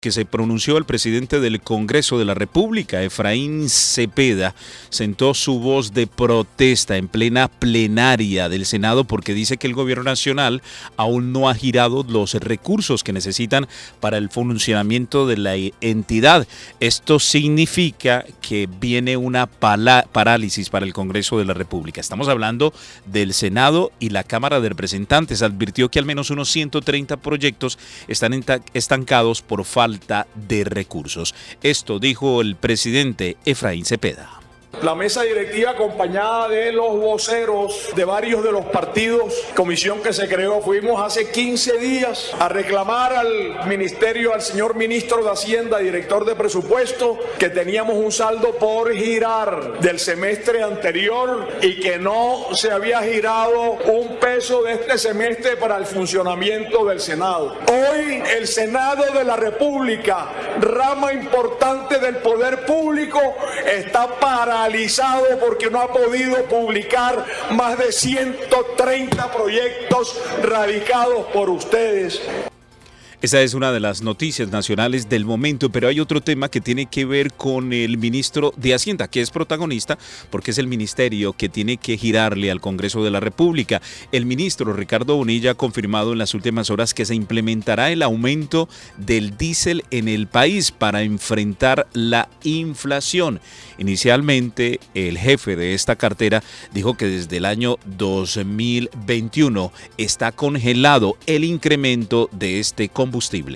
Que se pronunció el presidente del Congreso de la República, Efraín Cepeda, sentó su voz de protesta en plena plenaria del Senado porque dice que el gobierno nacional aún no ha girado los recursos que necesitan para el funcionamiento de la entidad. Esto significa que viene una parálisis para el Congreso de la República. Estamos hablando del Senado y la Cámara de Representantes. Advirtió que al menos unos 130 proyectos están estancados por falta de recursos. Esto dijo el presidente Efraín Cepeda. La mesa directiva, acompañada de los voceros de varios de los partidos, comisión que se creó, fuimos hace 15 días a reclamar al ministerio, al señor ministro de Hacienda, director de presupuesto, que teníamos un saldo por girar del semestre anterior y que no se había girado un peso de este semestre para el funcionamiento del Senado. Hoy el Senado de la República, rama importante del poder público, está paralizado porque no ha podido publicar más de 130 proyectos radicados por ustedes. Esa es una de las noticias nacionales del momento, pero hay otro tema que tiene que ver con el ministro de Hacienda, que es protagonista porque es el ministerio que tiene que girarle al Congreso de la República. El ministro Ricardo Bonilla ha confirmado en las últimas horas que se implementará el aumento del diésel en el país para enfrentar la inflación. Inicialmente, el jefe de esta cartera dijo que desde el año 2021 está congelado el incremento de este combustible.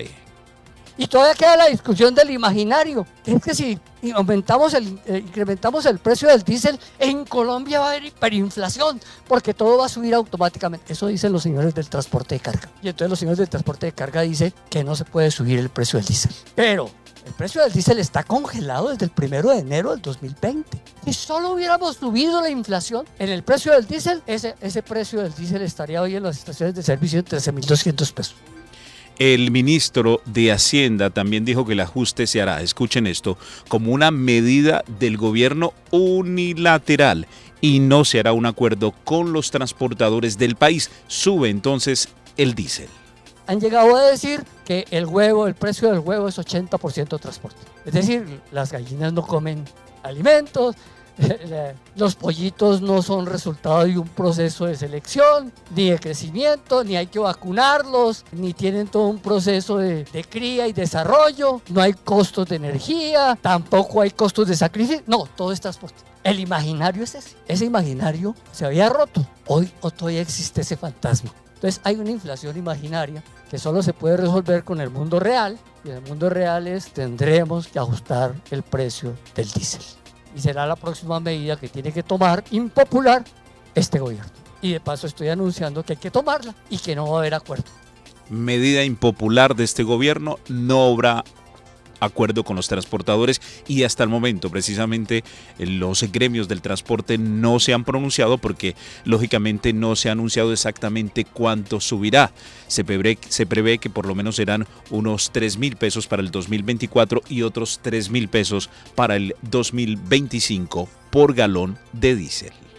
Y todavía queda la discusión del imaginario. Es que si incrementamos el precio del diésel, en Colombia va a haber hiperinflación, porque todo va a subir automáticamente. Eso dicen los señores del transporte de carga. Y entonces los señores del transporte de carga dicen que no se puede subir el precio del diésel. Pero el precio del diésel está congelado desde el 1 de enero del 2020. Si solo hubiéramos subido la inflación en el precio del diésel, ese precio del diésel estaría hoy en las estaciones de servicio en 13.200 pesos. El ministro de Hacienda también dijo que el ajuste se hará, escuchen esto, como una medida del gobierno unilateral y no se hará un acuerdo con los transportadores del país. Sube entonces el diésel. Han llegado a decir que el precio del huevo es 80% transporte. Es decir, las gallinas no comen alimentos, los pollitos no son resultado de un proceso de selección, ni de crecimiento, ni hay que vacunarlos, ni tienen todo un proceso de cría y desarrollo, no hay costos de energía, tampoco hay costos de sacrificio, no, todo es transporte. El imaginario es ese imaginario se había roto, hoy todavía existe ese fantasma. Entonces hay una inflación imaginaria que solo se puede resolver con el mundo real, y en el mundo real tendremos que ajustar el precio del diésel. Y será la próxima medida que tiene que tomar, impopular, este gobierno. Y de paso estoy anunciando que hay que tomarla y que no va a haber acuerdo. Medida impopular de este gobierno, no habrá acuerdo con los transportadores y hasta el momento precisamente los gremios del transporte no se han pronunciado porque lógicamente no se ha anunciado exactamente cuánto subirá. Se prevé que por lo menos serán unos 3.000 pesos para el 2024 y otros 3.000 pesos para el 2025 por galón de diésel.